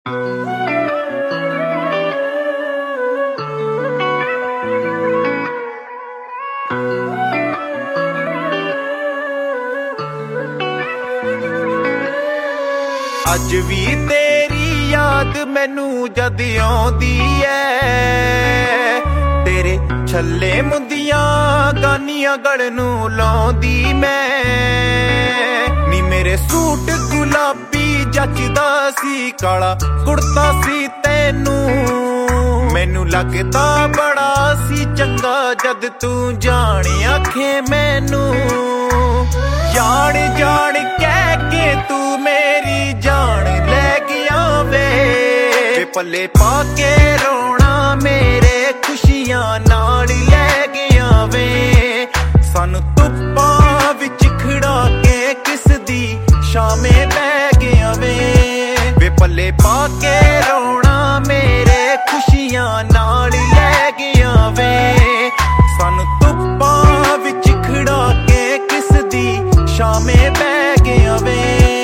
ਅੱਜ ਵੀ ਤੇਰੀ ਯਾਦ ਮੈਨੂੰ ਜਦ ਆਉਂਦੀ ਐ, ਤੇਰੇ ਛੱਲੇ ਮੁੰਦੀਆਂ ਗਾਨੀਆਂ ਗਲ ਨੂੰ ਲਾਉਂਦੀ ਮੈਂ ਨੀ। ਮੇਰੇ ਸੂਟ ਗੁਲਾਬੀ ਜੱਚਦਾ ਸੀ, ਕਾਲਾ ਕੁੜਤਾ ਸੀ ਤੈਨੂੰ, ਮੈਨੂੰ ਲੱਗਦਾ ਬੜਾ ਸੀ ਚੰਗਾ ਜਦ ਤੂੰ ਜਾਣ ਆਖੇ ਮੈਨੂੰ। ਜਾਣ ਜਾਣ ਕਹਿ ਕੇ ਤੂੰ ਮੇਰੀ ਜਾਨ ਲੈ ਗਿਆ ਵੇ, ਪੱਲੇ ਪਾ ਕੇ ਰੋਣਾ ਮੇਰੇ ਖੁਸ਼ੀਆਂ ਨਾਲ ਲੈ ਗਿਆ ਵੇ। ਸਾਨੂੰ ਧੁੱਪਾਂ ਵਿੱਚ ਖੜਾ ਕੇ ਕਿਸ ਦੀ ਸ਼ਾਮੇ ਬਹਿ ਗਿਆ ਵੇ, ਪੱਲੇ ਪਾ ਕੇ ਰੋਣਾ ਮੇਰੇ ਖੁਸ਼ੀਆਂ ਨਾਲ ਲੈ ਗਿਆ ਵੇ। ਸਾਨੂੰ ਧੁੱਪਾਂ ਵਿੱਚ ਖੜਾ ਕੇ ਕਿਸ ਦੀ ਸ਼ਾਮੇ ਬਹਿ ਗਿਆ ਵੇ।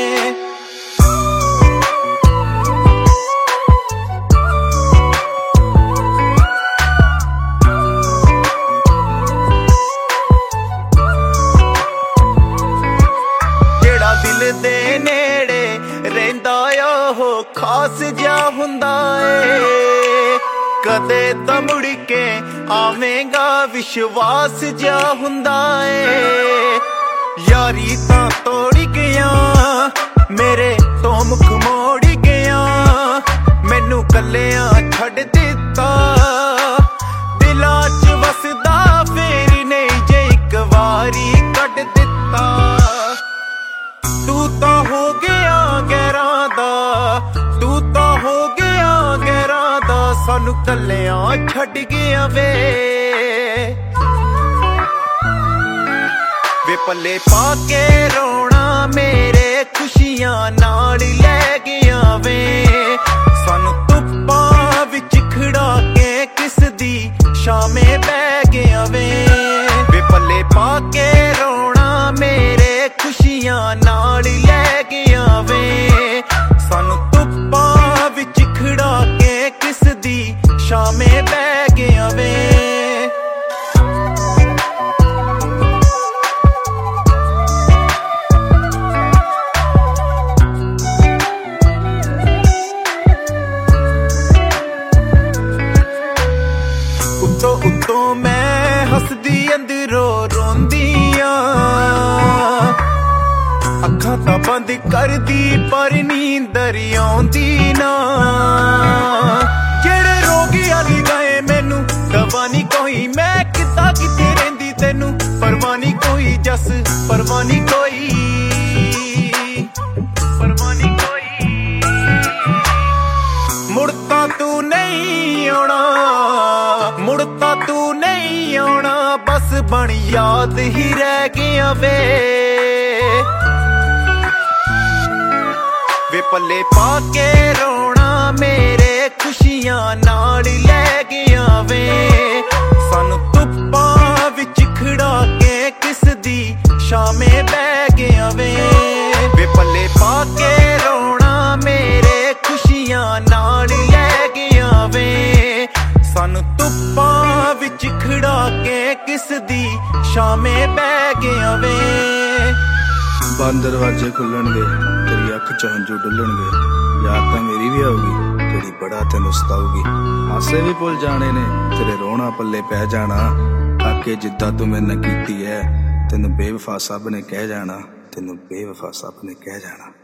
ਜਿਹੜਾ ਦਿਲ ਦੇ ਨੇੜੇ ਰਹਿੰਦਾ ਉਹ ਖਾਸ ਜਿਹਾ ਹੁੰਦਾ ਏ, ਕਦੇ ਤਾਂ ਮੁੜ ਕੇ ਆਵੇਂਗਾ ਵਿਸ਼ਵਾਸ ਜਿਹਾ ਹੁੰਦਾ ਏ। ਯਾਰੀ ਤਾਂ ਤੋੜ ਗਿਆ ਮੇਰੇ ਤੋਂ ਮੁਖ ਮੋੜ ਗਿਆ, ਮੈਨੂੰ ਕੱਲਿਆਂ ਛੱਡ ਦਿੱਤਾ, ਦਿਲਾਂ 'ਚ ਵਸਦਾ ਫੇਰ ਨਹੀਂ ਜੇ ਇੱਕ ਵਾਰੀ ਕੱਢ ਦਿੱਤਾ। ਤੂੰ ਤਾਂ ਹੋ ਗਿਆ ਗੈਰਾਂ ਦਾ, ਤੂੰ ਤਾਂ ਹੋ ਗਿਆ ਗੈਰਾਂ ਦਾ, ਸਾਨੂੰ ਕੱਲਿਆਂ ਛੱਡ ਗਿਆ ਵੇ, ਪੱਲੇ ਪਾ ਕੇ ਰੋਣਾ ਮੇਰੇ ਖੁਸ਼ੀਆਂ ਨਾਲ ਲੈ ਗਿਆ ਵੇ। ਸਾਨੂੰ ਧੁੱਪਾਂ ਵਿੱਚ ਖੜਾ ਕੇ ਕਿਸ ਦੀ ਸ਼ਾਮੇ ਬਹਿ ਗਿਆ ਵੇ, ਪੱਲੇ ਪਾ ਕੇ ਰੋਣਾ ਮੇਰੇ ਖੁਸ਼ੀਆਂ ਨਾਲ ਲੈ ਗਿਆ ਵੇ। ਸਾਨੂੰ ਧੁੱਪਾਂ ਵਿੱਚ ਖੜਾ ਕੇ ਕਿਸ ਦੀ ਸ਼ਾਮੇ ਬਹਿ ਗਿਆ ਵੇ। ਉੱਤੋਂ ਮੈਂ ਹੱਸਦੀ ਅੰਦਰੋਂ ਰੋਂਦੀ ਆਂ, ਅੱਖਾਂ ਤਾਂ ਬੰਦ ਕਰਦੀ ਪਰ ਨੀਂਦਰ ਆਉਂਦੀ ਨਾ। ਜਿਹੜੇ ਰੋਗ ਆਲੀ ਗਏ ਮੈਨੂੰ ਦਵਾ ਨੀ ਕੋਈ, ਮੈਂ ਕਿੱਦਾਂ ਕਿਤੇ ਰਹਿੰਦੀ ਤੈਨੂੰ ਪਰਵਾਹ ਨੀ ਕੋਈ, ਜਸ ਪਰਵਾਹ ਨੀ ਕੋਈ, ਪਰਵਾਹ ਨੀ ਕੋਈ। ਮੁੜ ਤਾਂ ਤੂੰ ਨਹੀਂ ਆਉਣਾ, ਮੁੜ ਤਾਂ ਤੂੰ ਨਹੀਂ ਆਉਣਾ, ਬਸ ਬਣ ਯਾਦ ਹੀ ਰਹਿ ਗਿਆ ਵੇ, ਪੱਲੇ ਪਾ ਕੇ ਰੋਣਾ ਮੇਰੇ ਖੁਸ਼ੀਆਂ ਨਾਲ ਲੈ ਗਿਆ ਵੇ। ਸਾਨੂੰ ਧੁੱਪਾਂ ਵਿੱਚ ਖੜਾ ਕੇ ਕਿਸ ਦੀ ਸ਼ਾਮੇ ਬਹਿ ਗਿਆ ਵੇ, ਪੱਲੇ ਪਾ ਕੇ ਰੋਣਾ ਮੇਰੇ ਖੁਸ਼ੀਆਂ ਨਾਲ ਲੈ ਗਿਆ ਵੇ। ਸਾਨੂੰ ਧੁੱਪਾਂ ਵਿੱਚ ਖੜਾ ਕੇ ਕਿਸ ਦੀ ਸ਼ਾਮੇ ਬਹਿ ਗਿਆ ਵੇ। ਬੰਦ ਦਰਵਾਜ਼ੇ ਖੁੱਲਣਗੇ, ਤੇਰੀ ਅੱਖ 'ਚ ਹੰਝੂ ਡੁੱਲਣਗੇ, ਯਾਦ ਤਾਂ ਮੇਰੀ ਵੀ ਆਊਗੀ ਜਿਹੜੀ ਬੜਾ ਤੈਨੂੰ ਸਤਾਊਗੀ। ਹਾਸੇ ਵੀ ਭੁੱਲ ਜਾਣੇ ਨੇ ਤੇਰੇ ਰੋਣਾ ਪੱਲੇ ਪੈ ਜਾਣਾ, ਕਾਕੇ ਜਿੱਦਾਂ ਤੂੰ ਮੇਰੇ ਨਾਲ ਕੀਤੀ ਐ ਤੈਨੂੰ ਬੇਵਫਾ ਸਭ ਨੇ ਕਹਿ ਜਾਣਾ, ਤੈਨੂੰ ਬੇਵਫਾ ਸਭ ਨੇ ਕਹਿ ਜਾਣਾ।